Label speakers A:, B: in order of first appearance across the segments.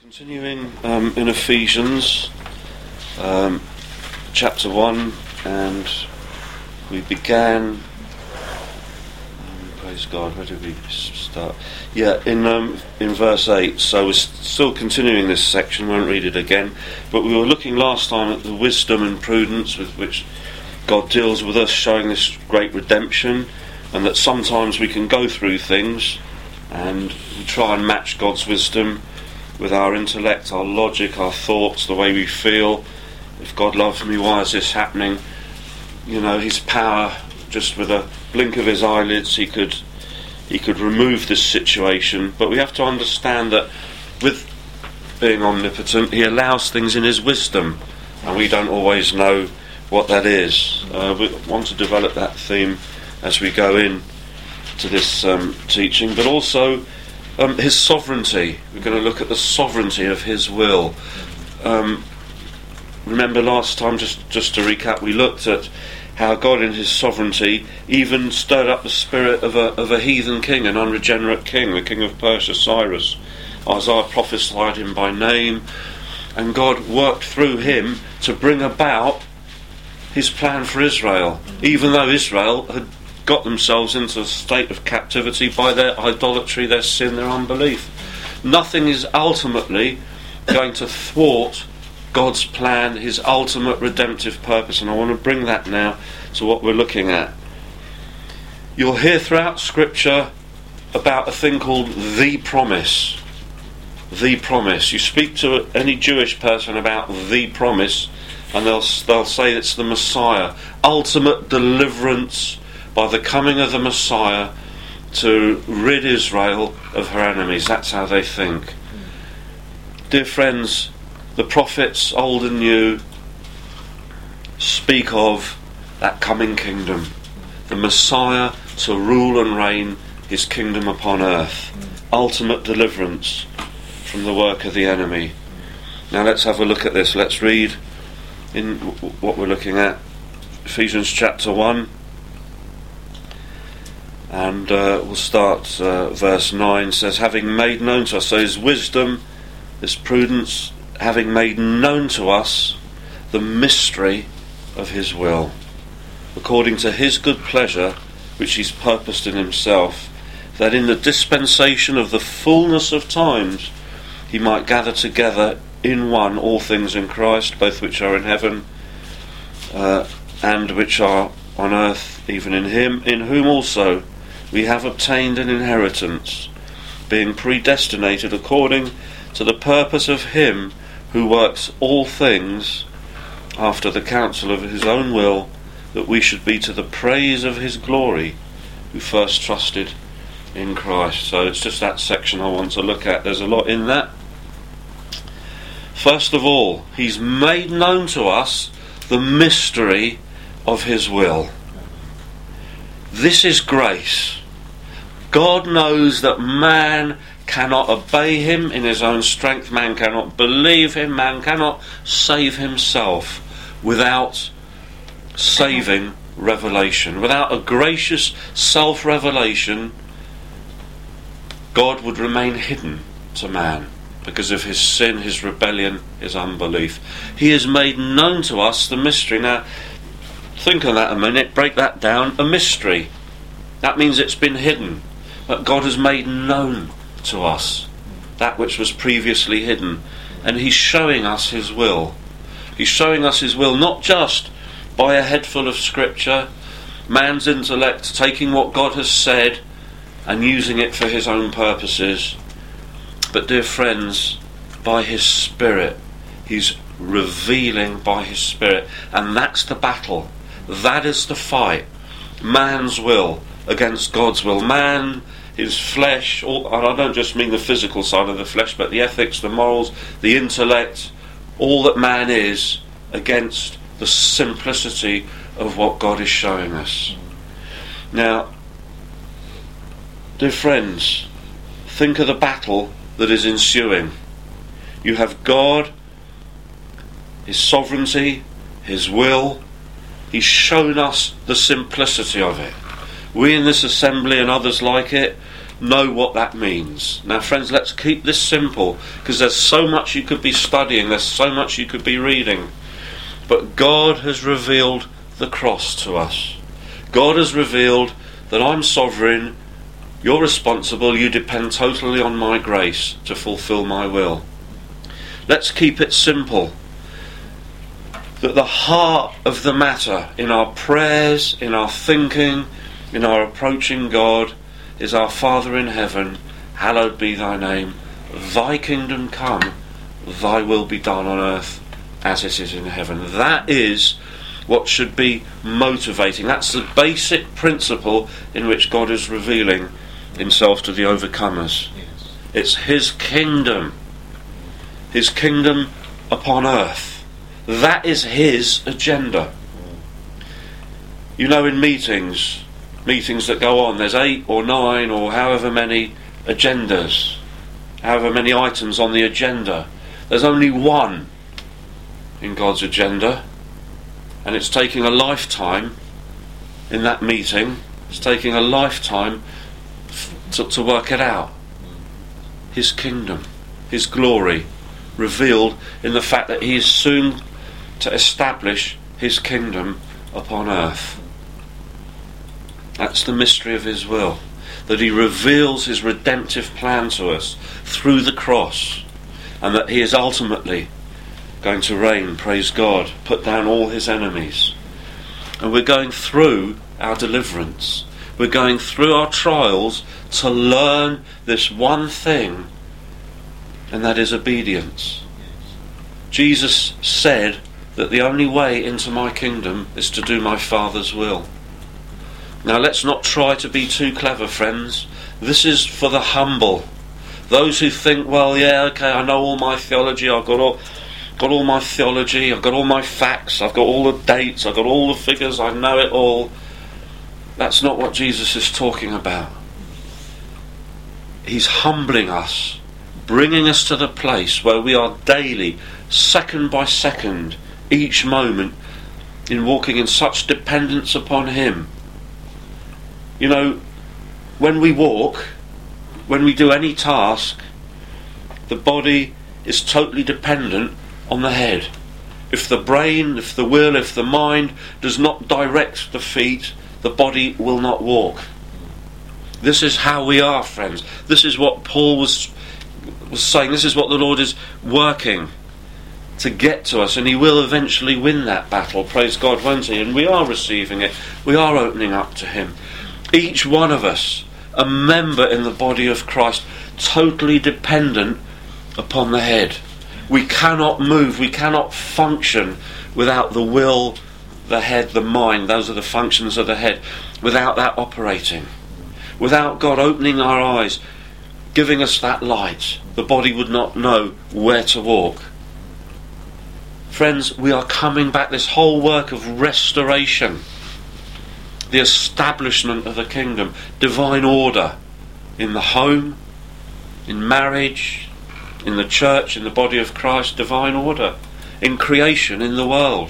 A: Continuing in Ephesians chapter 1, and we began, praise God, where did we start? In verse 8, so we're still continuing this section, won't read it again, but we were looking last time at the wisdom and prudence with which God deals with us, showing this great redemption, and that sometimes we can go through things and we try and match God's wisdom with our intellect, our logic, our thoughts, the way we feel. If God loves me, why is this happening? You know, his power, just with a blink of his eyelids, he could remove this situation. But we have to understand that with being omnipotent, he allows things in his wisdom, and we don't always know what that is. We want to develop that theme as we go in to this teaching, but also his sovereignty. We're going to look at the sovereignty of his will. Remember last time, just to recap, we looked at how God in his sovereignty even stirred up the spirit of a heathen king, an unregenerate king, the king of Persia, Cyrus. Isaiah prophesied him by name, and God worked through him to bring about his plan for Israel, even though Israel had got themselves into a state of captivity by their idolatry, their sin, their unbelief. Nothing is ultimately going to thwart God's plan, his ultimate redemptive purpose, and I want to bring that now to what we're looking at. You'll hear throughout Scripture about a thing called the promise. The promise. You speak to any Jewish person about the promise, and they'll say it's the Messiah, ultimate deliverance by the coming of the Messiah to rid Israel of her enemies. That's how they think. Dear friends, the prophets, old and new, speak of that coming kingdom, the Messiah to rule and reign his kingdom upon earth, ultimate deliverance from the work of the enemy. Now let's have a look at this. Let's read in what we're looking at, Ephesians chapter 1. And we'll start verse 9. Says, having made known to us, so his wisdom, his prudence, having made known to us the mystery of his will, according to his good pleasure, which he's purposed in himself, that in the dispensation of the fullness of times he might gather together in one all things in Christ, both which are in heaven and which are on earth, even in him, in whom also we have obtained an inheritance, being predestinated according to the purpose of him who works all things after the counsel of his own will, that we should be to the praise of his glory, who first trusted in Christ. So it's just that section I want to look at. There's a lot in that. First of all, he's made known to us the mystery of his will. This is grace. God knows that man cannot obey him in his own strength, man cannot believe him, man cannot save himself without saving revelation. Without a gracious self-revelation, God would remain hidden to man because of his sin, his rebellion, his unbelief. He has made known to us the mystery. Now, think on that a minute, break that down. A mystery. That means it's been hidden. But God has made known to us that which was previously hidden, and he's showing us his will. He's showing us his will not just by a head full of scripture, man's intellect taking what God has said and using it for his own purposes, but dear friends, by his Spirit. He's revealing by his Spirit, and that's the battle. That is the fight. Man's will against God's will. Man, his flesh, and I don't just mean the physical side of the flesh, but the ethics, the morals, the intellect, all that man is, against the simplicity of what God is showing us. Now, dear friends, think of the battle that is ensuing. You have God, his sovereignty, his will. He's shown us the simplicity of it. We in this assembly and others like it know what that means. Now friends, let's keep this simple, because there's so much you could be studying, there's so much you could be reading. But God has revealed the cross to us. God has revealed that I'm sovereign, you're responsible, you depend totally on my grace to fulfill my will. Let's keep it simple. That the heart of the matter in our prayers, in our thinking, in our approaching God is our Father in heaven, hallowed be thy name, thy kingdom come, thy will be done on earth as it is in heaven. That is what should be motivating. That's the basic principle in which God is revealing himself to the overcomers.
B: Yes.
A: It's his kingdom upon earth. That is his agenda. You know, in meetings that go on, there's 8 or 9 or however many agendas, however many items on the agenda. There's only one in God's agenda, and it's taking a lifetime in that meeting. It's taking a lifetime to work it out. His kingdom, his glory, revealed in the fact that he is soon to establish his kingdom upon earth. That's the mystery of his will, that he reveals his redemptive plan to us through the cross, and that he is ultimately going to reign, praise God, put down all his enemies. And we're going through our deliverance, we're going through our trials to learn this one thing, and that is obedience. Jesus said that the only way into my kingdom is to do my Father's will. Now let's not try to be too clever, friends. This is for the humble. Those who think, well, yeah, okay, I know all my theology, I've got all my theology, I've got all my facts, I've got all the dates, I've got all the figures, I know it all. That's not what Jesus is talking about. He's humbling us, bringing us to the place where we are daily, second by second, each moment, in walking in such dependence upon him. You know, when we walk, when we do any task, the body is totally dependent on the head. If the brain, if the will, if the mind does not direct the feet, the body will not walk. This is how we are, friends. This is what Paul was saying. This is what the Lord is working to get to us, and he will eventually win that battle, praise God, won't he? And we are receiving it. We are opening up to him. Each one of us, a member in the body of Christ, totally dependent upon the head. We cannot move, we cannot function without the will, the head, the mind. Those are the functions of the head. Without that operating, without God opening our eyes, giving us that light, the body would not know where to walk. Friends, we are coming back, this whole work of restoration, the establishment of the kingdom, divine order in the home, in marriage, in the church, in the body of Christ, divine order in creation, in the world,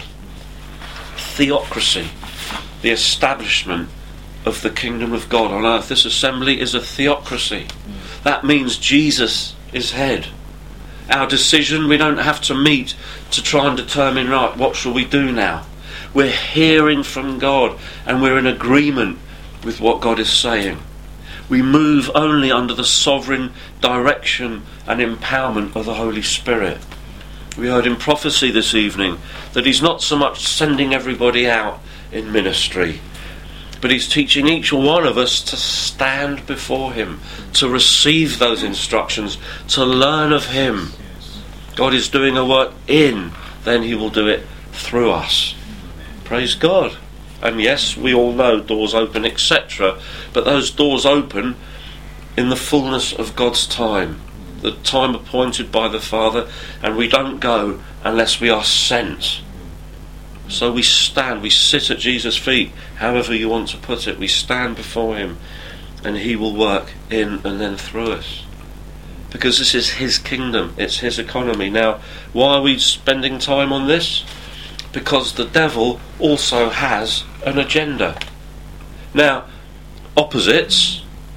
A: theocracy, the establishment of the kingdom of God on earth. This assembly is a theocracy. That means Jesus is head. Our decision, we don't have to meet to try and determine, right, what shall we do now? We're hearing from God, and we're in agreement with what God is saying. We move only under the sovereign direction and empowerment of the Holy Spirit. We heard in prophecy this evening that he's not so much sending everybody out in ministry, but he's teaching each one of us to stand before him, to receive those instructions, to learn of him. God is doing a work in, then he will do it through us. Praise God. And yes, we all know doors open, etc. But those doors open in the fullness of God's time, the time appointed by the Father, and we don't go unless we are sent. So we stand, we sit at Jesus' feet, however you want to put it. We stand before him, and he will work in and then through us. Because this is his kingdom, it's his economy. Now, why are we spending time on this? Because the devil also has an agenda. Now, opposites,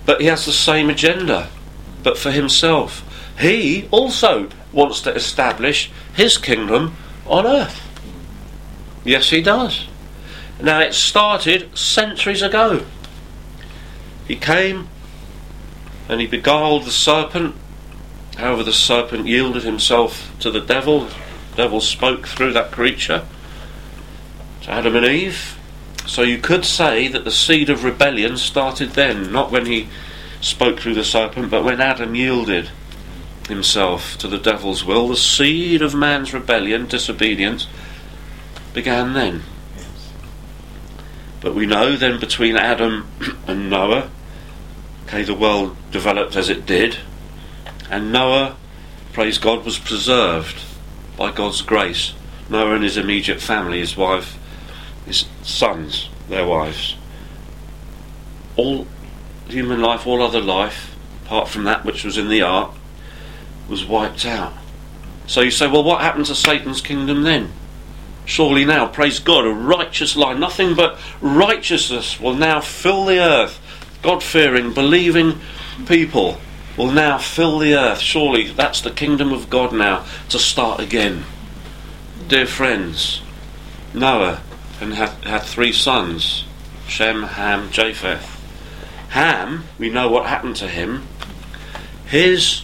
A: But he has the same agenda, but for himself. He also wants to establish his kingdom on earth. Yes, he does. Now, it started centuries ago. He came and he beguiled the serpent. However, the serpent yielded himself to the devil. The devil spoke through that creature to Adam and Eve. So you could say that the seed of rebellion started then, not when he spoke through the serpent, but when Adam yielded himself to the devil's will. The seed of man's rebellion, disobedience, began then. But we know then between Adam and Noah, the world developed as it did, and Noah, praise God, was preserved by God's grace. Noah and his immediate family, his wife, his sons, their wives. All human life, all other life, apart from that which was in the ark, was wiped out. So you say, well, what happened to Satan's kingdom then? Surely now, praise God, a righteous line, nothing but righteousness will now fill the earth. God-fearing, believing people will now fill the earth. Surely that's the kingdom of God now to start again. Dear friends, Noah had 3 sons, Shem, Ham, Japheth. Ham, we know what happened to him. His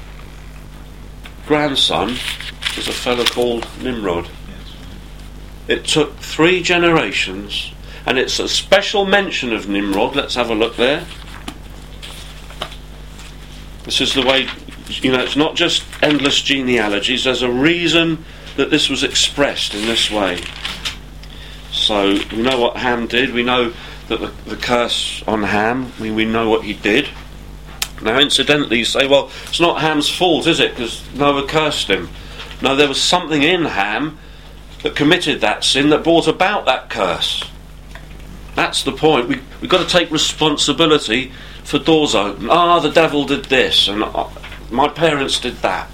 A: grandson was a fellow called Nimrod. It took 3 generations, and it's a special mention of Nimrod. Let's have a look there. This is the way, it's not just endless genealogies. There's a reason that this was expressed in this way. So we know what Ham did. We know that the curse on Ham, we know what he did. Now, incidentally, you say, well, it's not Ham's fault, is it? Because Noah cursed him. No, there was something in Ham that committed that sin that brought about that curse. That's the point. We've got to take responsibility for doors open. The devil did this, and my parents did that.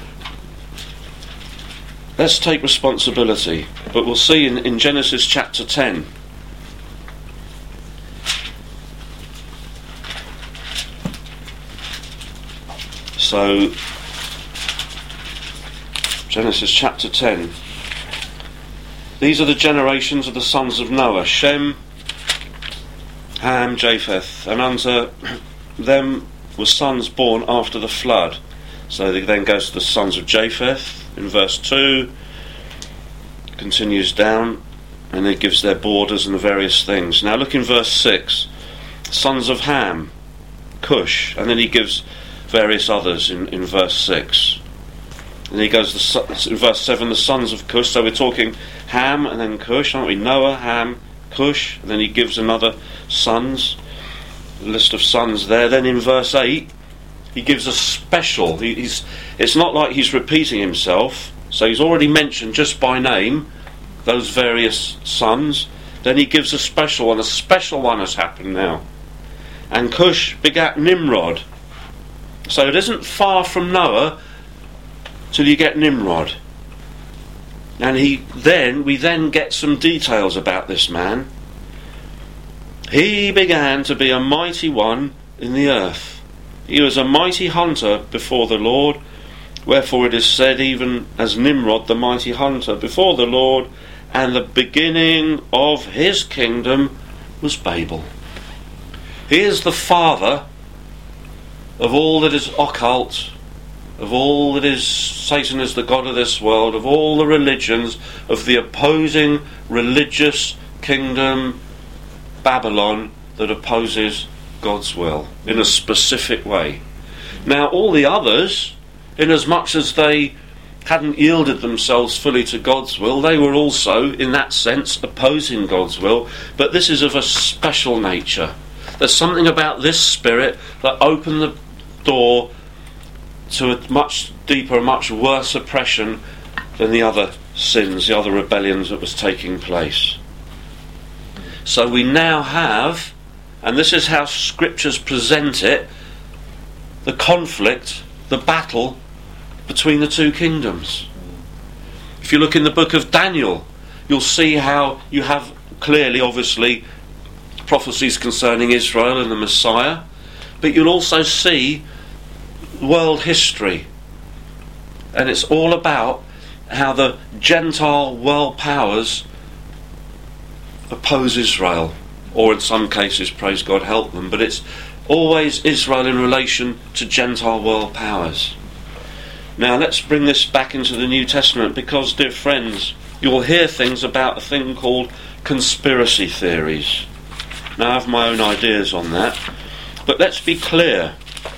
A: Let's take responsibility. But we'll see in Genesis chapter 10. So, Genesis chapter 10. These are the generations of the sons of Noah: Shem, Ham, Japheth, and unto them were sons born after the flood. So it then goes to the sons of Japheth in verse 2, continues down, and it gives their borders and the various things. Now look in verse 6, sons of Ham, Cush, and then he gives various others in verse 6. And he goes in verse 7, the sons of Cush. So we're talking Ham and then Cush, aren't we? Noah, Ham, Cush, and then he gives another sons, a list of sons there. Then in verse 8 he gives a special, it's not like he's repeating himself, so he's already mentioned just by name those various sons. Then he gives a special one has happened now. And Cush begat Nimrod. So it isn't far from Noah till you get Nimrod. And we then get some details about this man. He began to be a mighty one in the earth. He was a mighty hunter before the Lord. Wherefore it is said, even as Nimrod, the mighty hunter before the Lord, and the beginning of his kingdom was Babel. He is the father of all that is occult, of all that is Satan is the god of this world, of all the religions, of the opposing religious kingdom Babylon that opposes God's will in a specific way. Now all the others, inasmuch as they hadn't yielded themselves fully to God's will, they were also in that sense opposing God's will, but this is of a special nature. There's something about this spirit that opened the door to a much deeper, much worse oppression than the other sins, the other rebellions that was taking place. So we now have, and this is how scriptures present it, the conflict, the battle between the two kingdoms. If you look in the book of Daniel, you'll see how you have clearly, obviously, prophecies concerning Israel and the Messiah, but you'll also see world history. And it's all about how the Gentile world powers oppose Israel, or in some cases, praise God, help them, but it's always Israel in relation to Gentile world powers. Now let's bring this back into the New Testament, because, dear friends, you'll hear things about a thing called conspiracy theories. Now I have my own ideas on that, but let's be clear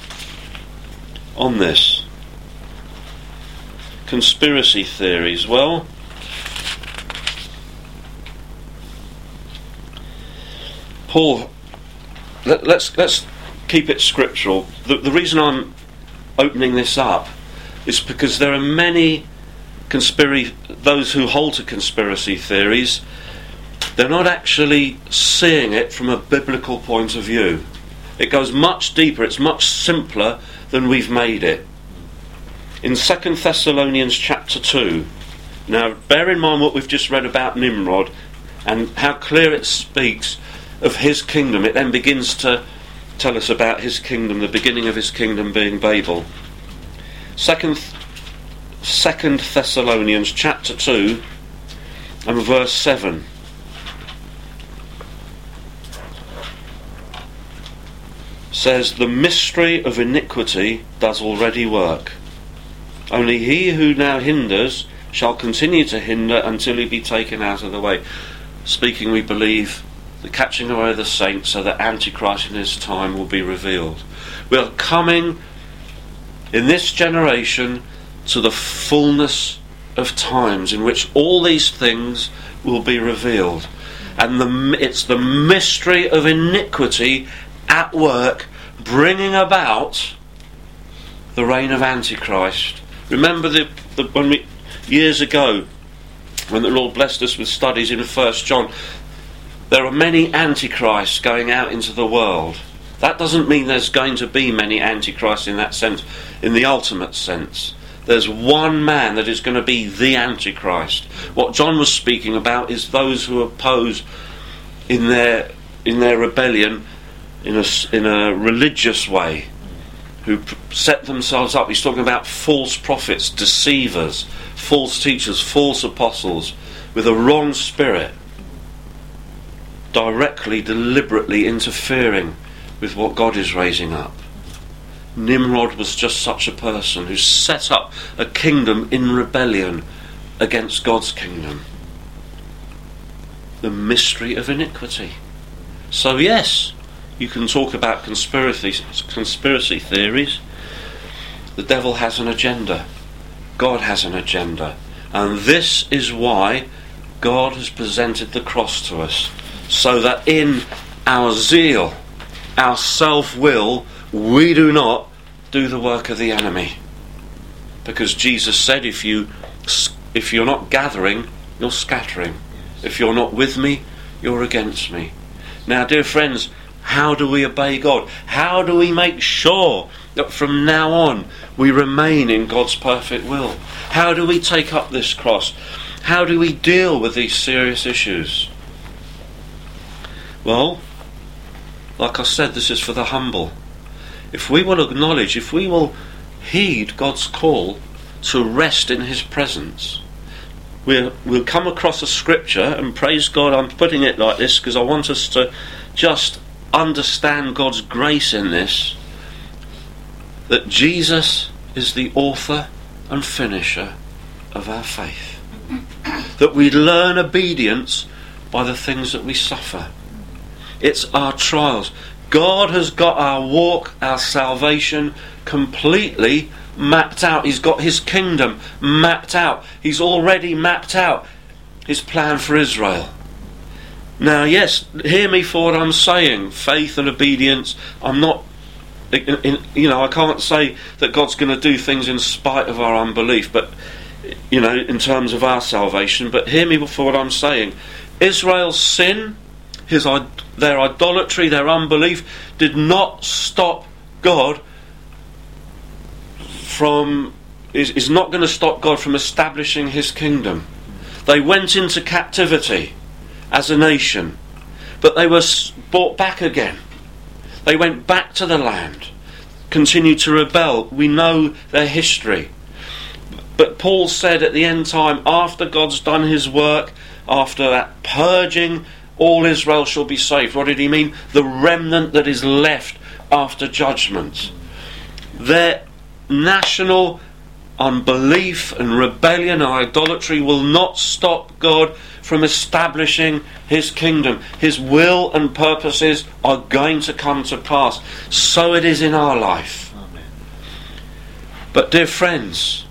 A: on this. Conspiracy theories, well, Paul, let's keep it scriptural. The reason I'm opening this up is because there are many those who hold to conspiracy theories. They're not actually seeing it from a biblical point of view. It goes much deeper, it's much simpler than we've made it. In 2 Thessalonians chapter 2, now bear in mind what we've just read about Nimrod and how clear it speaks of his kingdom. It then begins to tell us about his kingdom, the beginning of his kingdom being Babel. 2 Thessalonians chapter 2 and verse 7. Says, the mystery of iniquity does already work. Only he who now hinders shall continue to hinder until he be taken out of the way. Speaking, we believe, the catching away of the saints, so that Antichrist in his time will be revealed. We are coming in this generation to the fullness of times in which all these things will be revealed. And it's the mystery of iniquity at work, bringing about the reign of Antichrist. Remember years ago, when the Lord blessed us with studies in 1 John, there are many antichrists going out into the world. That doesn't mean there's going to be many antichrists in that sense, in the ultimate sense. There's one man that is going to be the Antichrist. What John was speaking about is those who oppose in their rebellion in a religious way, who set themselves up. He's talking about false prophets, deceivers, false teachers, false apostles, with a wrong spirit, directly, deliberately interfering with what God is raising up. Nimrod was just such a person who set up a kingdom in rebellion against God's kingdom. The mystery of iniquity. So yes, you can talk about conspiracy theories. The devil has an agenda. God has an agenda. And this is why God has presented the cross to us. So that in our zeal, our self-will, we do not do the work of the enemy. Because Jesus said, if you're not gathering, you're scattering. If you're not with me, you're against me. Now, dear friends, how do we obey God? How do we make sure that from now on we remain in God's perfect will? How do we take up this cross? How do we deal with these serious issues? Well, like I said, this is for the humble. If we will acknowledge, if we will heed God's call to rest in his presence, we'll come across a scripture, and praise God, I'm putting it like this because I want us to just understand God's grace in this, that Jesus is the author and finisher of our faith. That we learn obedience by the things that we suffer. It's our trials. God has got our walk, our salvation completely mapped out. He's got his kingdom mapped out. He's already mapped out his plan for Israel. Now, yes, hear me for what I'm saying. Faith and obedience. I'm not, I can't say that God's going to do things in spite of our unbelief, but, in terms of our salvation. But hear me for what I'm saying. Israel's sin, their idolatry, their unbelief, did not stop God is not going to stop God from establishing his kingdom. They went into captivity as a nation, but they were brought back again. They went back to the land, continued to rebel. We know their history. But Paul said at the end time, after God's done his work, after that purging, all Israel shall be saved. What did he mean? The remnant that is left after judgment. Their national unbelief and rebellion and idolatry will not stop God from establishing his kingdom. His will and purposes are going to come to pass. So it is in our life.
B: Amen.
A: But dear friends,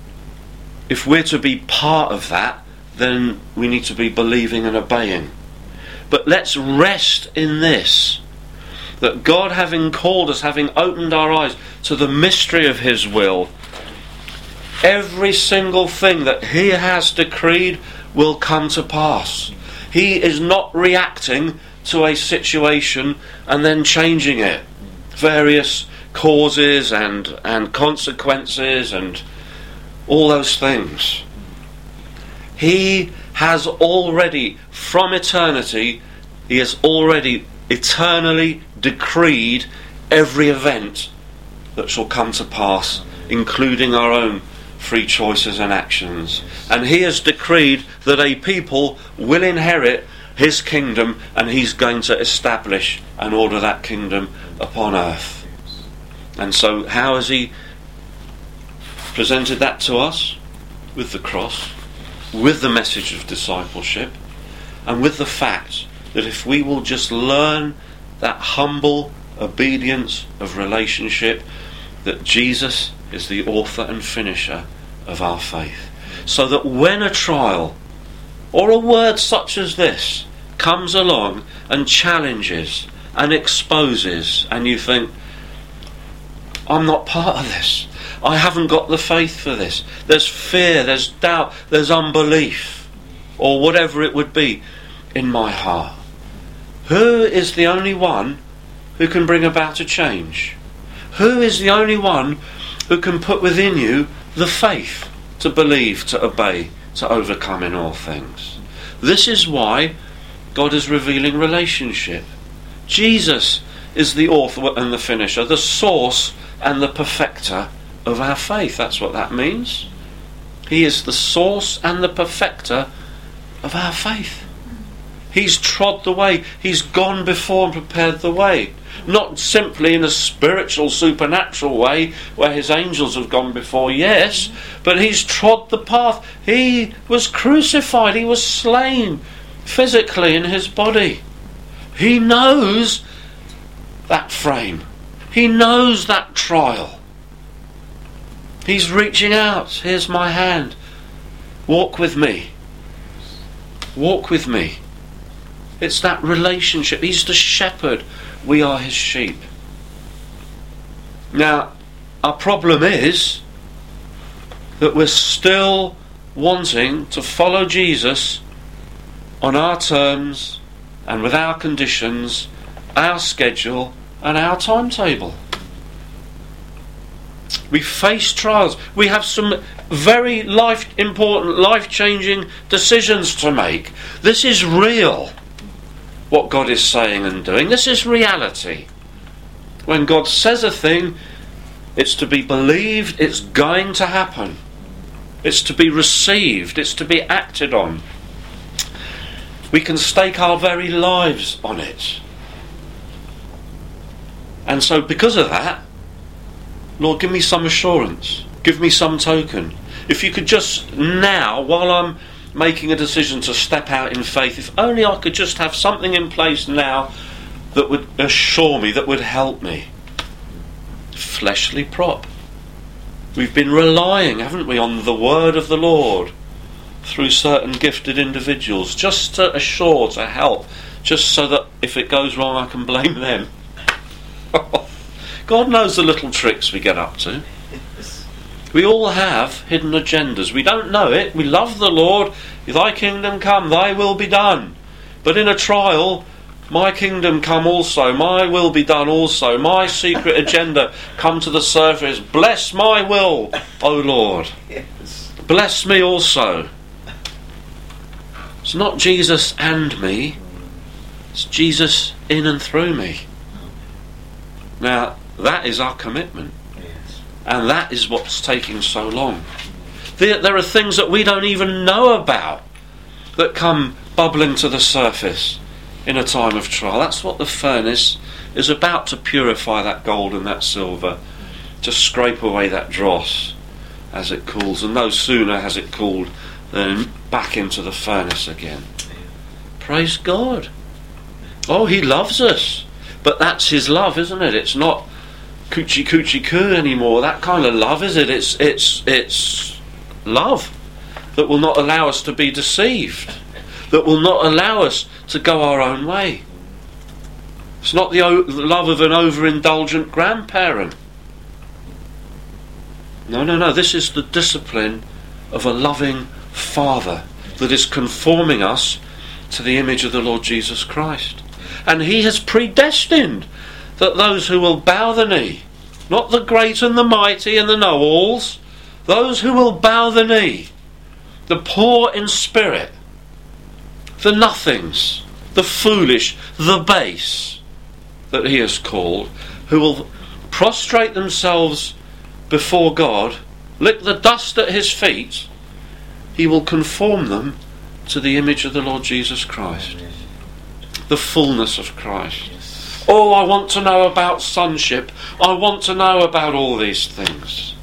A: if we're to be part of that, then we need to be believing and obeying. But let's rest in this, that God, having called us, having opened our eyes to the mystery of his will, every single thing that he has decreed will come to pass. He is not reacting to a situation and then changing it. Various causes and consequences and all those things. He has already, from eternity, he has already eternally decreed every event that shall come to pass, including our own free choices and actions. And he has decreed that a people will inherit his kingdom, and he's going to establish and order that kingdom upon earth. And so how has he presented that to us? With the cross, with the message of discipleship, and with the fact that if we will just learn that humble obedience of relationship, that Jesus is the author and finisher of our faith. So that when a trial or a word such as this comes along and challenges and exposes, and you think, I'm not part of this, I haven't got the faith for this, there's fear, there's doubt, there's unbelief, or whatever it would be in my heart, who is the only one who can bring about a change? Who is the only one who can put within you the faith to believe, to obey, to overcome in all things? This is why God is revealing relationship. Jesus is the author and the finisher, the source and the perfecter of our faith. That's what that means. He is the source and the perfecter of our faith. He's trod the way. He's gone before and prepared the way. Not simply in a spiritual, supernatural way where his angels have gone before, yes, but he's trod the path. He was crucified. He was slain physically in his body. He knows that frame. He knows that trial. He's reaching out. Here's my hand. Walk with me. Walk with me. It's that relationship. He's the shepherd. We are his sheep. Now, our problem is that we're still wanting to follow Jesus on our terms and with our conditions, our schedule and our timetable. We face trials. We have some very important, life-changing decisions to make. This is real, what God is saying and doing. This is reality. When God says a thing, it's to be believed, it's going to happen. It's to be received, it's to be acted on. We can stake our very lives on it. And so because of that, Lord, give me some assurance. Give me some token. If you could just now, while I'm making a decision to step out in faith, if only I could just have something in place now that would assure me, that would help me. Fleshly prop. We've been relying, haven't we, on the word of the Lord through certain gifted individuals, just to assure, to help, just so that if it goes wrong I can blame them. God knows the little tricks we get up to. We all have hidden agendas. We don't know it. We love the Lord. Thy kingdom come, thy will be done. But in a trial, my kingdom come also, my will be done also, my secret agenda come to the surface. Bless my will, O Lord.
B: Yes.
A: Bless me also. It's not Jesus and me. It's Jesus in and through me. Now, that is our commitment.
B: Yes.
A: And that is what's taking so long. There are things that we don't even know about that come bubbling to the surface in a time of trial. That's what the furnace is about, to purify that gold and that silver, to scrape away that dross as it cools, and no sooner has it cooled than back into the furnace again. Praise God. Oh, he loves us, but that's his love, isn't it? It's not coochie coochie coo anymore, that kind of love, is it? It's love that will not allow us to be deceived, that will not allow us to go our own way. It's not the love of an overindulgent grandparent. No. This is the discipline of a loving Father that is conforming us to the image of the Lord Jesus Christ. And he has predestined that those who will bow the knee, not the great and the mighty and the know-alls, those who will bow the knee, the poor in spirit, the nothings, the foolish, the base, that he has called, who will prostrate themselves before God, lick the dust at his feet, he will conform them to the image of the Lord Jesus Christ, the fullness of Christ. Oh, I want to know about sonship. I want to know about all these things.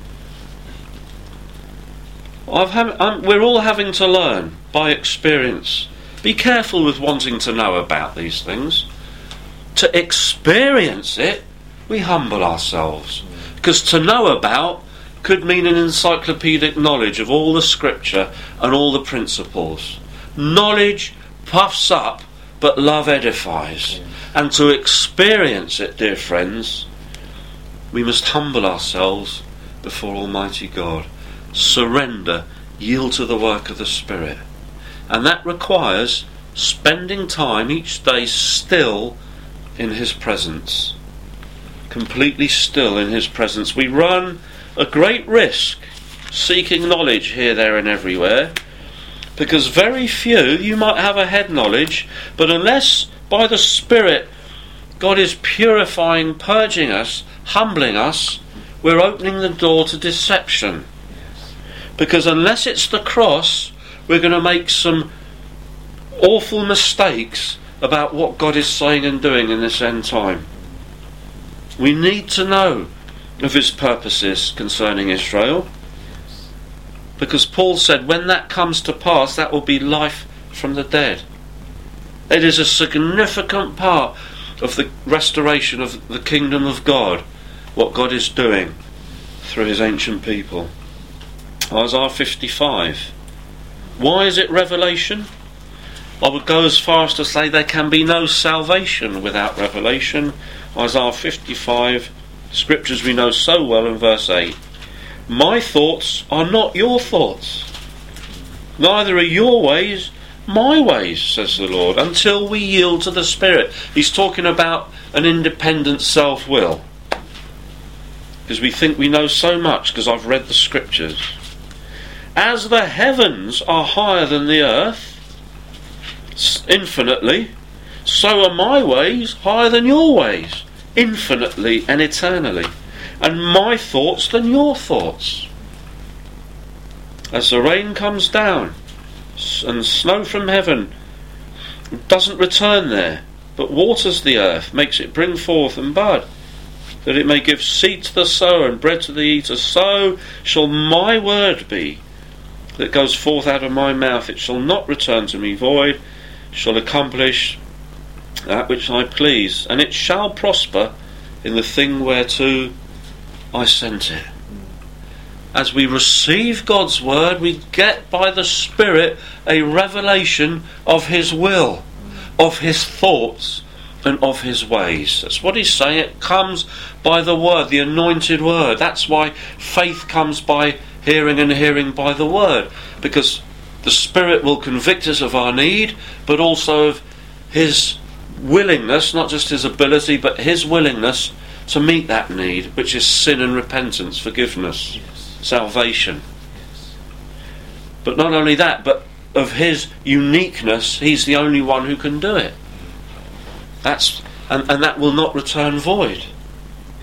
A: We're all having to learn by experience. Be careful with wanting to know about these things. To experience it, we humble ourselves. Because to know about could mean an encyclopedic knowledge of all the scripture and all the principles. Knowledge puffs up, but love edifies. And to experience it, dear friends, we must humble ourselves before Almighty God. Surrender, yield to the work of the Spirit. And that requires spending time each day still in his presence. Completely still in his presence. We run a great risk seeking knowledge here, there and everywhere, because very few, you might have a head knowledge, but unless by the Spirit God is purifying, purging us, humbling us, we're opening the door to deception. Because unless it's the cross, we're going to make some awful mistakes about what God is saying and doing in this end time. We need to know of his purposes concerning Israel, because Paul said when that comes to pass, that will be life from the dead. It is a significant part of the restoration of the kingdom of God, what God is doing through his ancient people. Isaiah 55. Why is it revelation? I would go as far as to say there can be no salvation without revelation. Isaiah 55, scriptures we know so well, in verse 8. My thoughts are not your thoughts, neither are your ways my ways, says the Lord, until we yield to the Spirit. He's talking about an independent self-will, because we think we know so much because I've read the scriptures. As the heavens are higher than the earth, infinitely, so are my ways higher than your ways, infinitely and eternally, and my thoughts than your thoughts. As the rain comes down and snow from heaven doesn't return there, but waters the earth, makes it bring forth and bud, that it may give seed to the sower and bread to the eater, so shall my word be that goes forth out of my mouth. It shall not return to me void, shall accomplish that which I please, and it shall prosper in the thing whereto I sent it. As we receive God's word, we get by the Spirit a revelation of his will, of his thoughts, and of his ways. That's what he's saying. It comes by the word, the anointed word. That's why faith comes by hearing, and hearing by the word, because the Spirit will convict us of our need, but also of his willingness, not just his ability, but his willingness to meet that need, which is sin and repentance, forgiveness, salvation. But not only that, but of his uniqueness, he's the only one who can do it. And that will not return void.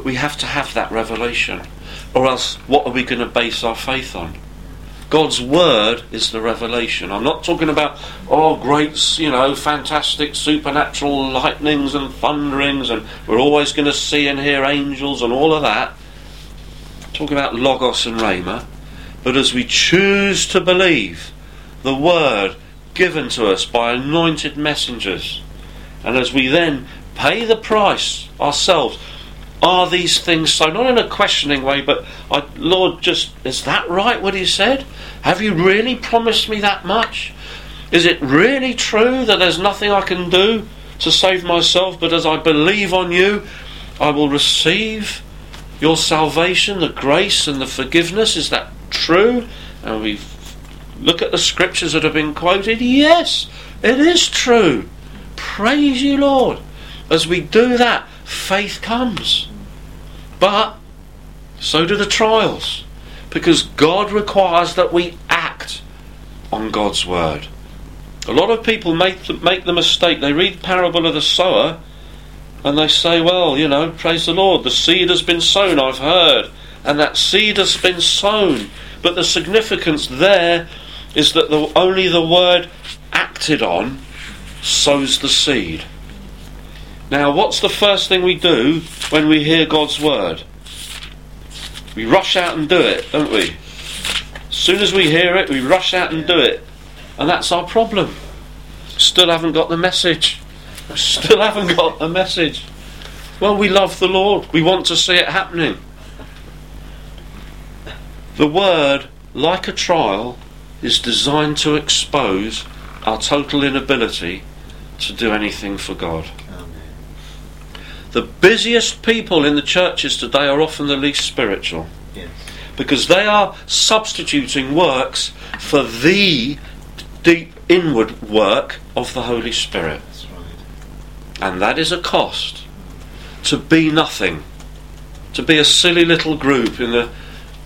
A: But we have to have that revelation. Or else, what are we going to base our faith on? God's word is the revelation. I'm not talking about, great, fantastic supernatural lightnings and thunderings, and we're always going to see and hear angels and all of that. I'm talking about Logos and Rhema. But as we choose to believe the word given to us by anointed messengers, and as we then pay the price ourselves, are these things so? Not in a questioning way, but Lord, is that right what he said? Have you really promised me that much? Is it really true that there's nothing I can do to save myself, but as I believe on you, I will receive your salvation, the grace and the forgiveness? Is that true? And we look at the scriptures that have been quoted. Yes, it is true. Praise you, Lord. As we do that, faith comes. But so do the trials, because God requires that we act on God's word. A lot of people make the mistake. They read the parable of the sower and they say, well, praise the Lord, the seed has been sown, I've heard, and that seed has been sown. But the significance there is that only the word acted on sows the seed. Now, what's the first thing we do when we hear God's word? We rush out and do it, don't we? As soon as we hear it, we rush out and do it. And that's our problem. Still haven't got the message. Still haven't got the message. Well, we love the Lord. We want to see it happening. The word, like a trial, is designed to expose our total inability to do anything for God. The busiest people in the churches today are often the least spiritual. Yes. Because they are substituting works for the deep inward work of the Holy Spirit. That's right. And that is a cost. To be nothing. To be a silly little group in the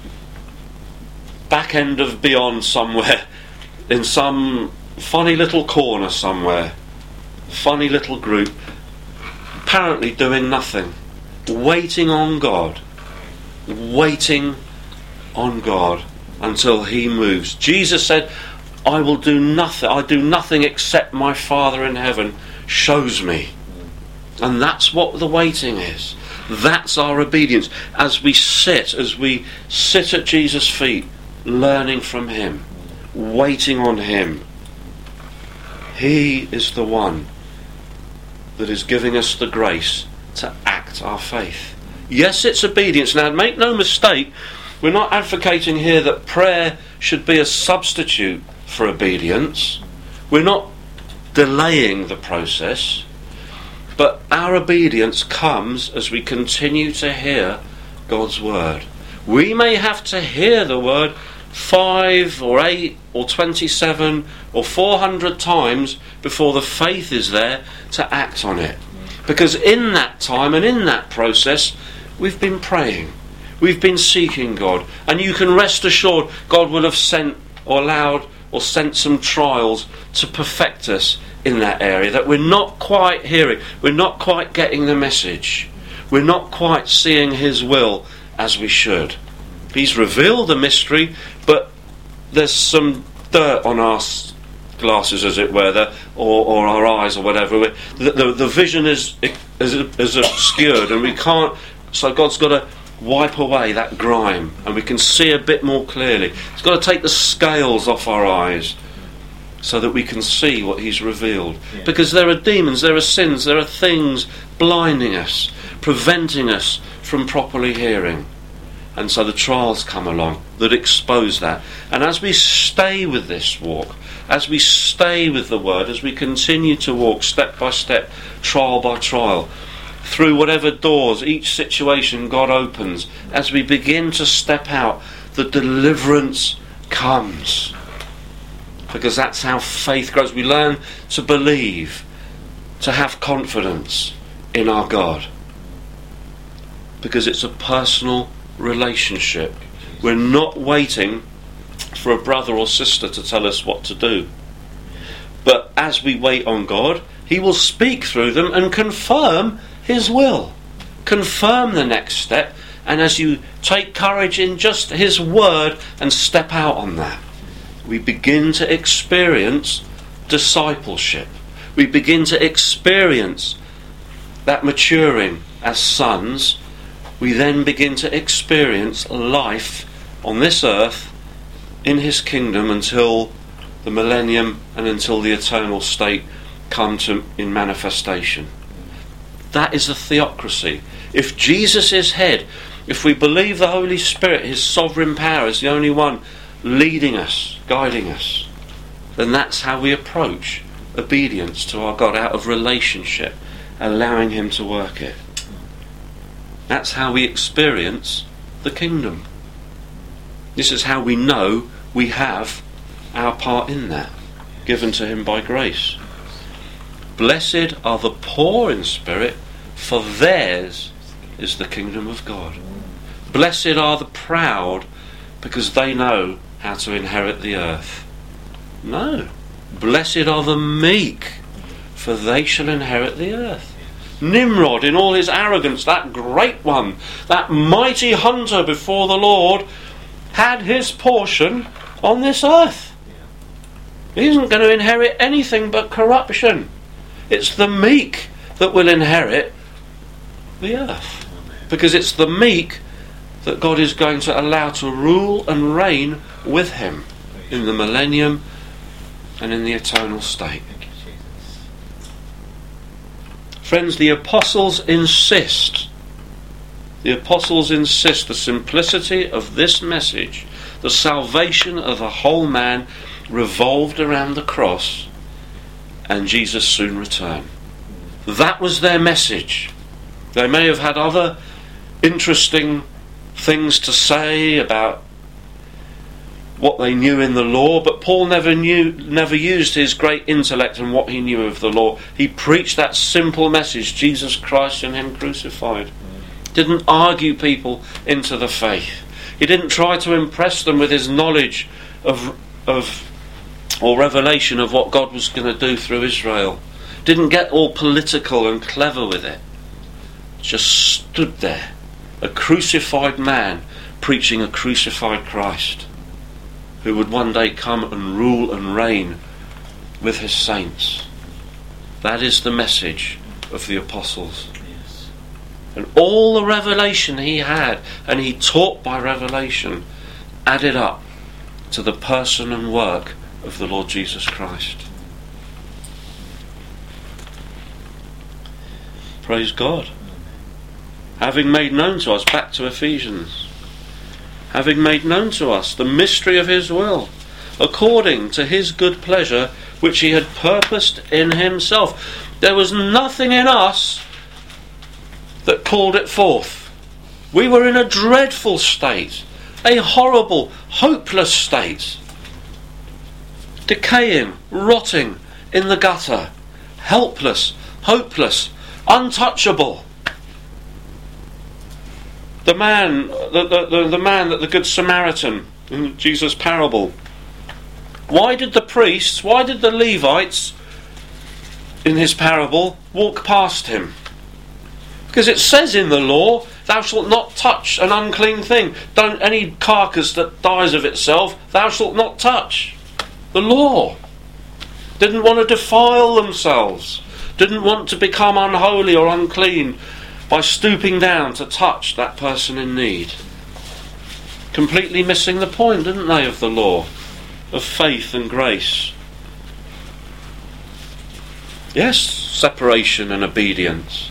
A: back end of beyond somewhere. In some funny little corner somewhere. Funny little group. Apparently doing nothing, waiting on God until he moves. Jesus said, I do nothing except my Father in heaven shows me. And that's what the waiting is. That's our obedience. As we sit at Jesus' feet, learning from him, waiting on him. He is the one that is giving us the grace to act our faith. Yes, it's obedience. Now, make no mistake, we're not advocating here that prayer should be a substitute for obedience. We're not delaying the process. But our obedience comes as we continue to hear God's word. We may have to hear the word 5 or 8 or 27 or 400 times before the faith is there to act on it. Because in that time and in that process, we've been praying. We've been seeking God. And you can rest assured God will have sent or allowed or sent some trials to perfect us in that area that we're not quite hearing. We're not quite getting the message. We're not quite seeing his will as we should. He's revealed the mystery, but there's some dirt on our glasses, as it were, or our eyes, or whatever. The vision is obscured, and we can't. So God's got to wipe away that grime, and we can see a bit more clearly. He's got to take the scales off our eyes, so that we can see what he's revealed. Yeah. Because there are demons, there are sins, there are things blinding us, preventing us from properly hearing. And so the trials come along that expose that. And as we stay with this walk, as we stay with the word, as we continue to walk step by step, trial by trial, through whatever doors, each situation God opens, as we begin to step out, the deliverance comes. Because that's how faith grows. We learn to believe, to have confidence in our God. Because it's a personal relationship. We're not waiting for a brother or sister to tell us what to do. But as we wait on God, he will speak through them and confirm his will. confirm the next step, and as you take courage in just his word and step out on that, we begin to experience discipleship. We begin to experience that maturing as sons. We then begin to experience life on this earth in his kingdom until the millennium and until the eternal state come to in manifestation. That is a theocracy. If Jesus is head, if we believe the Holy Spirit, his sovereign power, is the only one leading us, guiding us, then that's how we approach obedience to our God, out of relationship, allowing him to work it. That's how we experience the kingdom. This is how we know we have our part in that, given to him by grace. Blessed are the poor in spirit, for theirs is the kingdom of God. Blessed are the proud, because they know how to inherit the earth. No. Blessed are the meek, for they shall inherit the earth. Nimrod, in all his arrogance, that great one, that mighty hunter before the Lord, had his portion on this earth. He isn't going to inherit anything but corruption. It's the meek that will inherit the earth, because it's the meek that God is going to allow to rule and reign with him in the millennium and in the eternal state. Friends, the apostles insist the simplicity of this message, the salvation of the whole man, revolved around the cross and Jesus' soon return. That was their message. They may have had other interesting things to say about what they knew in the law, but Paul never used his great intellect and what he knew of the law. He preached that simple message, Jesus Christ and him crucified. Didn't argue people into the faith. He didn't try to impress them with his knowledge or revelation of what God was going to do through Israel. Didn't get all political and clever with it. Just stood there, a crucified man preaching a crucified Christ, who would one day come and rule and reign with his saints. That is the message of the apostles. Yes. And all the revelation he had, and he taught by revelation, added up to the person and work of the Lord Jesus Christ. Praise God. Having made known to us, back to Ephesians, having made known to us the mystery of his will, according to his good pleasure, which he had purposed in himself. There was nothing in us that called it forth. We were in a dreadful state, a horrible, hopeless state, decaying, rotting in the gutter, helpless, hopeless, untouchable. The man that the Good Samaritan in Jesus' parable. Why did the priests, why did the Levites in his parable walk past him? Because it says in the law, thou shalt not touch an unclean thing. Don't any carcass that dies of itself, thou shalt not touch. The law. Didn't want to defile themselves. Didn't want to become unholy or unclean by stooping down to touch that person in need. Completely missing the point, didn't they, of the law, of faith and grace. Yes, separation and obedience.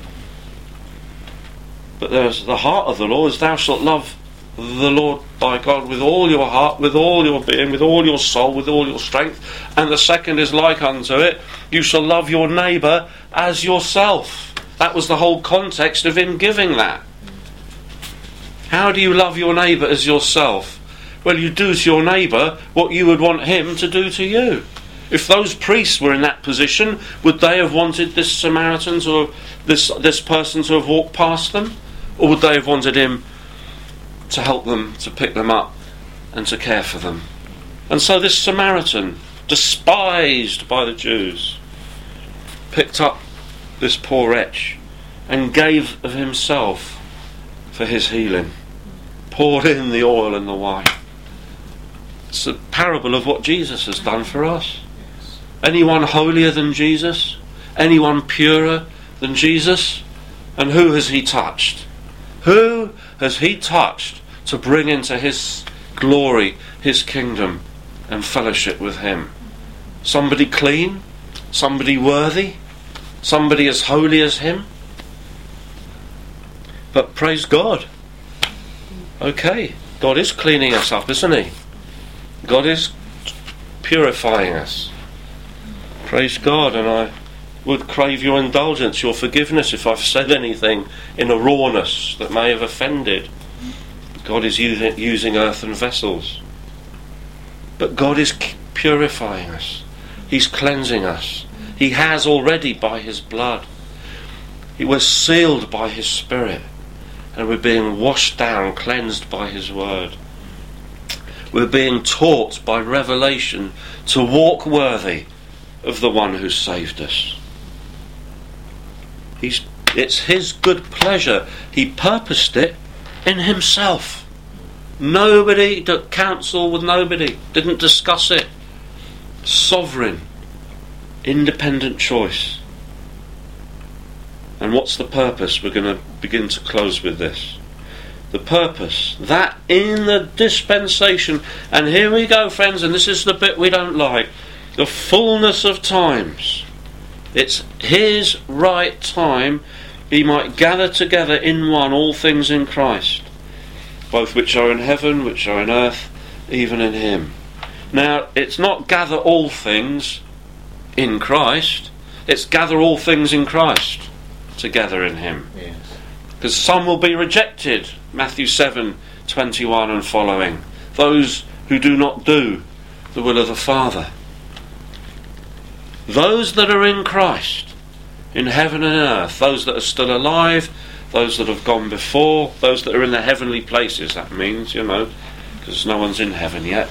A: But there's the heart of the law is thou shalt love the Lord thy God with all your heart, with all your being, with all your soul, with all your strength. And the second is like unto it, you shall love your neighbour as yourself. That was the whole context of him giving that. How do you love your neighbour as yourself? Well, you do to your neighbour what you would want him to do to you. If those priests were in that position, would they have wanted this Samaritan to this person to have walked past them? Or would they have wanted him to help them, to pick them up and to care for them? And so this Samaritan, despised by the Jews, picked up this poor wretch and gave of himself for his healing. Poured in the oil and the wine. It's a parable of what Jesus has done for us. Anyone holier than Jesus? Anyone purer than Jesus? And who has he touched? Who has he touched to bring into his glory, his kingdom, and fellowship with him? Somebody clean? Somebody worthy? Somebody as holy as him? But praise God. Okay, God is cleaning us up, isn't he? God is purifying us. Praise God, and I would crave your indulgence, your forgiveness if I've said anything in a rawness that may have offended. God is using earthen vessels. But God is purifying us. He's cleansing us. He has already by his blood. We're sealed by his Spirit. And we're being washed down, cleansed by his word. We're being taught by revelation to walk worthy of the one who saved us. It's his good pleasure. He purposed it in himself. Nobody took counsel with nobody, didn't discuss it. Sovereign, independent choice. And what's the purpose? We're going to begin to close with this. The purpose, that in the dispensation, and here we go, friends, and this is the bit we don't like, the fullness of times. It's his right time, he might gather together in one all things in Christ, both which are in heaven, which are in earth, even in him. Now, it's not gather all things in Christ, it's gather all things in Christ together in him.
B: Yes.
A: Because some will be rejected, Matthew 7:21 and following, those who do not do the will of the Father. Those that are in Christ, in heaven and earth, those that are still alive, those that have gone before, those that are in the heavenly places, that means, because no one's in heaven yet,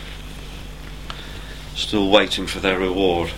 A: still waiting for their reward.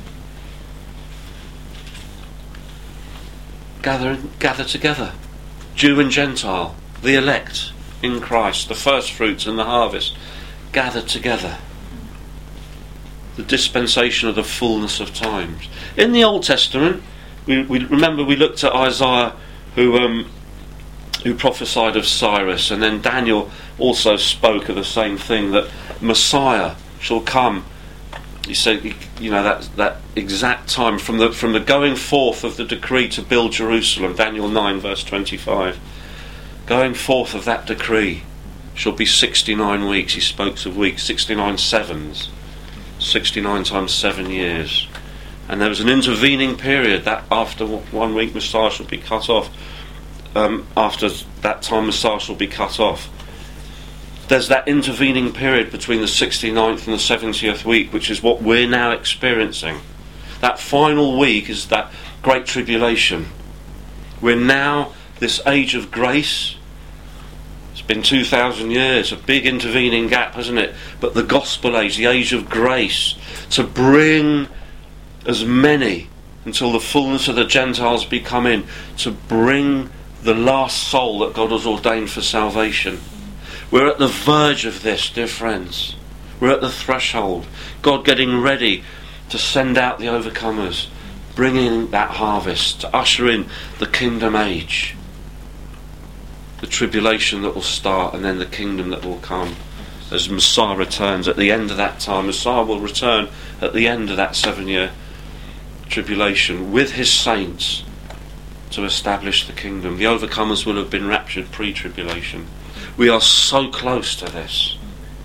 A: Gather together, Jew and Gentile, the elect in Christ, the first fruits and the harvest, gather together. The dispensation of the fullness of times. In the Old Testament, we remember we looked at Isaiah, who prophesied of Cyrus, and then Daniel also spoke of the same thing, that Messiah shall come. He said, that exact time from the going forth of the decree to build Jerusalem, Daniel 9 verse 25. Going forth of that decree shall be 69 weeks. He spoke of weeks, 69 sevens, 69 times 7 years. And there was an intervening period that after 1 week Messiah shall be cut off. After that time Messiah shall be cut off. There's that intervening period between the 69th and the 70th week, which is what we're now experiencing. That final week is that great tribulation. We're now this age of grace. It's been 2,000 years, a big intervening gap, hasn't it? But the gospel age, the age of grace, to bring as many until the fullness of the Gentiles be come in, to bring the last soul that God has ordained for salvation. We're at the verge of this, dear friends. We're at the threshold. God getting ready to send out the overcomers, bringing that harvest, to usher in the kingdom age. The tribulation that will start, and then the kingdom that will come as Messiah returns at the end of that time. Messiah will return at the end of that 7-year tribulation with his saints to establish the kingdom. The overcomers will have been raptured pre-tribulation. We are so close to this.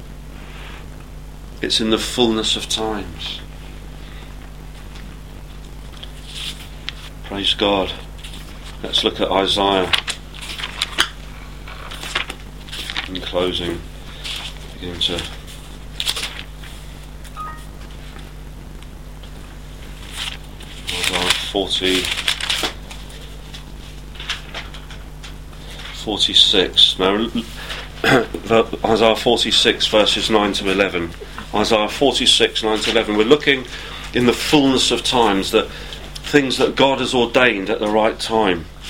A: It's in the fullness of times. Praise God. Let's look at Isaiah. In closing, begin to Isaiah 46. Now, Isaiah 46 verses 9 to 11. Isaiah 46 9 to 11. We're looking in the fullness of times, that things that God has ordained at the right time.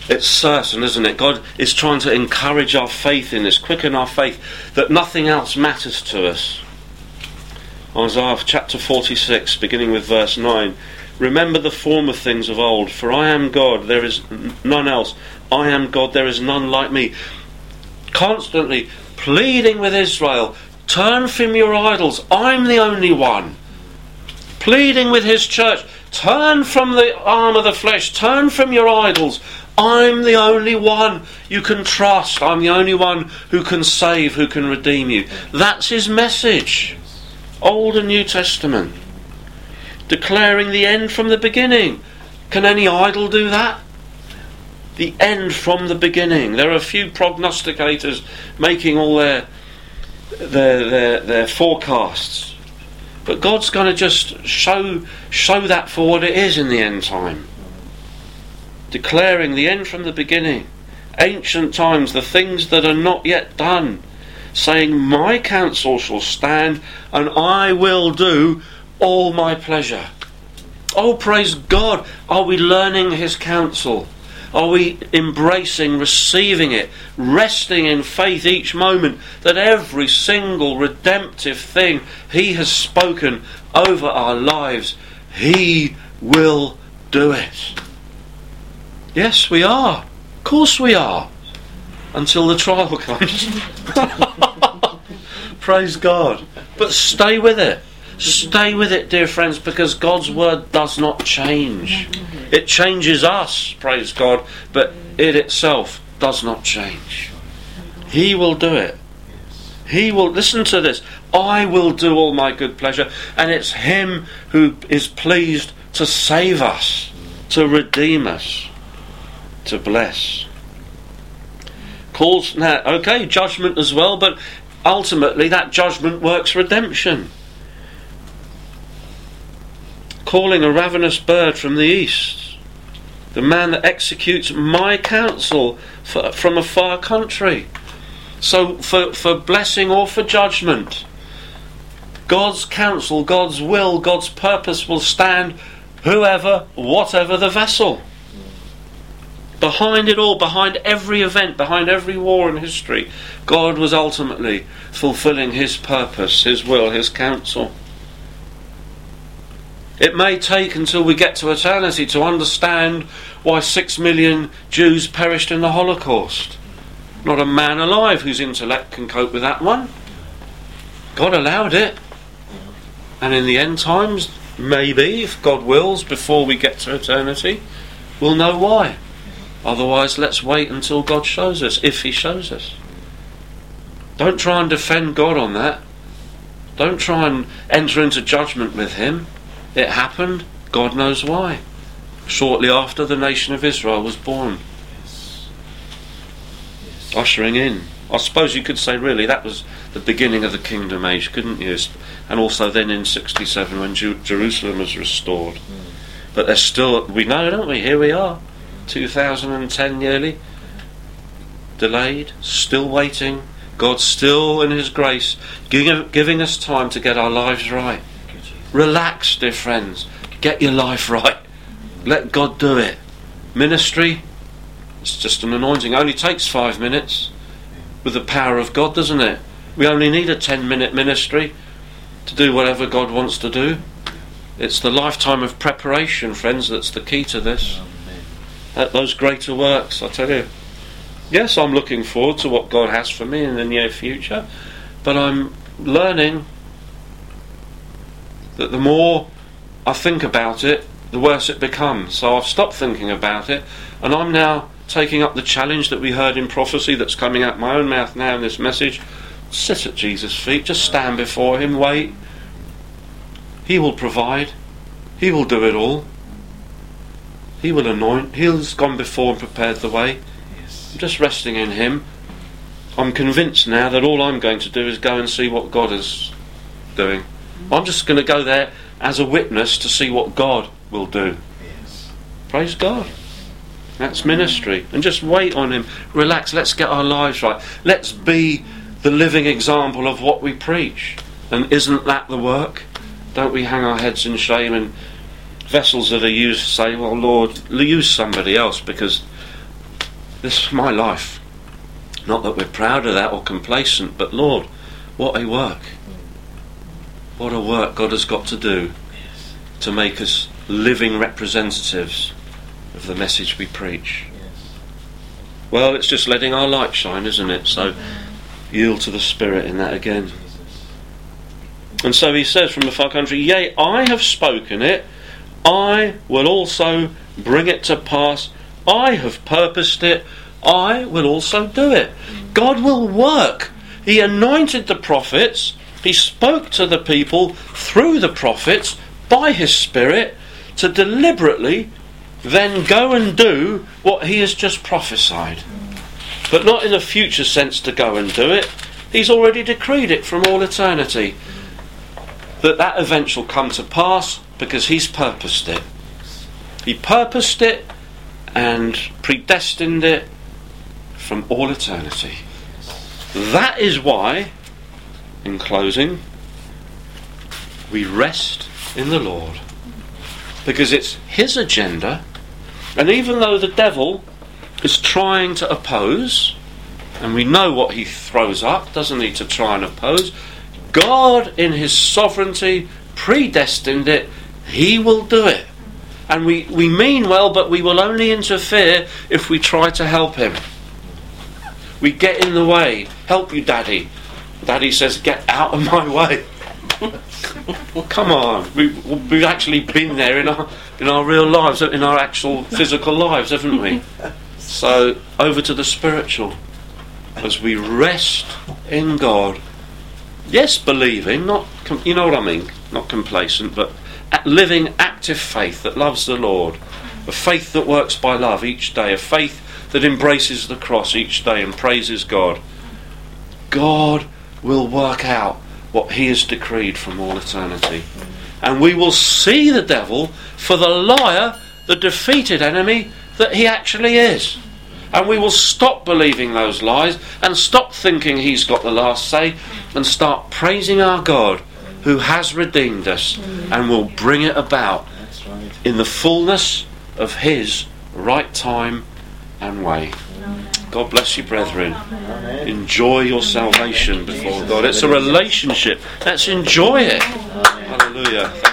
A: It's certain, isn't it? God is trying to encourage our faith in this, quicken our faith, that nothing else matters to us. Isaiah chapter 46, beginning with verse 9. Remember the former things of old, for I am God, there is none else. I am God, there is none like me. Constantly pleading with Israel, turn from your idols, I'm the only one. Pleading with his church, turn from the arm of the flesh, turn from your idols, I'm the only one you can trust, I'm the only one who can save, who can redeem you. That's his message, Old and New Testament. Declaring the end from the beginning. Can any idol do that? The end from the beginning. There are a few prognosticators making all their forecasts, but God's going to just show that for what it is in the end time. Declaring the end from the beginning, ancient times, the things that are not yet done, saying, my counsel shall stand, and I will do all my pleasure. Oh, praise God! Are we learning his counsel? Are we embracing, receiving it, resting in faith each moment that every single redemptive thing he has spoken over our lives, he will do it? Yes, we are. Of course we are. Until the trial comes. Praise God. But stay with it. Stay with it, dear friends, because God's word does not change. It changes us, praise God, but it itself does not change. He will do it. He will, listen to this, I will do all my good pleasure, and it's him who is pleased to save us, to redeem us, to bless. Calls now, okay, judgment as well, but ultimately that judgment works redemption. Calling a ravenous bird from the east, the man that executes my counsel from a far country. So for blessing or for judgment, God's counsel, God's will, God's purpose will stand, whoever, whatever the vessel. Behind it all, behind every event, behind every war in history, God was ultimately fulfilling his purpose, his will, his counsel. It may take until we get to eternity to understand why 6 million Jews perished in the Holocaust. Not a man alive whose intellect can cope with that one. God allowed it. And in the end times, maybe, if God wills, before we get to eternity, we'll know why. Otherwise, let's wait until God shows us, if he shows us. Don't try and defend God on that. Don't try and enter into judgment with him. It happened, God knows why. Shortly after the nation of Israel was born. Ushering in. I suppose you could say really that was the beginning of the kingdom age, couldn't you? And also then in 67 when Jerusalem was restored. But there's still, we know, don't we? Here we are. 2010 nearly. Delayed. Still waiting. God still in his grace giving us time to get our lives right. Relax, dear friends. Get your life right. Let God do it. Ministry, it's just an anointing. It only takes 5 minutes with the power of God, doesn't it? We only need a 10-minute ministry to do whatever God wants to do. It's the lifetime of preparation, friends, that's the key to this. Those greater works, I tell you. Yes, I'm looking forward to what God has for me in the near future, but I'm learning that the more I think about it, the worse it becomes. So I've stopped thinking about it, and I'm now taking up the challenge that we heard in prophecy that's coming out my own mouth now in this message. Sit at Jesus' feet, just stand before him, wait. He will provide. He will do it all. He will anoint. He's gone before and prepared the way. I'm just resting in him. I'm convinced now that all I'm going to do is go and see what God is doing. I'm just going to go there as a witness to see what God will do. Yes. Praise God. That's ministry. And just wait on him. Relax. Let's get our lives right. Let's be the living example of what we preach. And isn't that the work? Don't we hang our heads in shame, and vessels that are used say, well, Lord, use somebody else, because This is my life. Not that we're proud of that or complacent, but Lord, what a work. What a work God has got to do to make us living representatives of the message we preach. Well, it's just letting our light shine, isn't it? So yield to the Spirit in that again. And so he says from the far country, yea, I have spoken it, I will also bring it to pass, I have purposed it, I will also do it. God will work. He anointed the prophets, he spoke to the people through the prophets by his Spirit to deliberately then go and do what he has just prophesied. But not in a future sense to go and do it. He's already decreed it from all eternity. That event shall come to pass because he's purposed it. He purposed it and predestined it from all eternity. That is why, in closing, we rest in the Lord. Because it's his agenda, and even though the devil is trying to oppose, and we know what he throws up, doesn't he, to try and oppose, God in his sovereignty predestined it, he will do it. And we mean well, but we will only interfere if we try to help him. We get in the way. Help you, Daddy. Daddy says, get out of my way. Come on. We've actually been there in our real lives, in our actual physical lives, haven't we? So, over to the spiritual. As we rest in God. Yes, believing, not, you know what I mean, not complacent, but living active faith that loves the Lord. A faith that works by love each day. A faith that embraces the cross each day and praises God. God will work out what he has decreed from all eternity. And we will see the devil for the liar, the defeated enemy that he actually is. And we will stop believing those lies and stop thinking he's got the last say and start praising our God who has redeemed us and will bring it about in the fullness of his right time and way. God bless you, brethren. Enjoy your salvation before God. It's a relationship. Let's enjoy it. Hallelujah.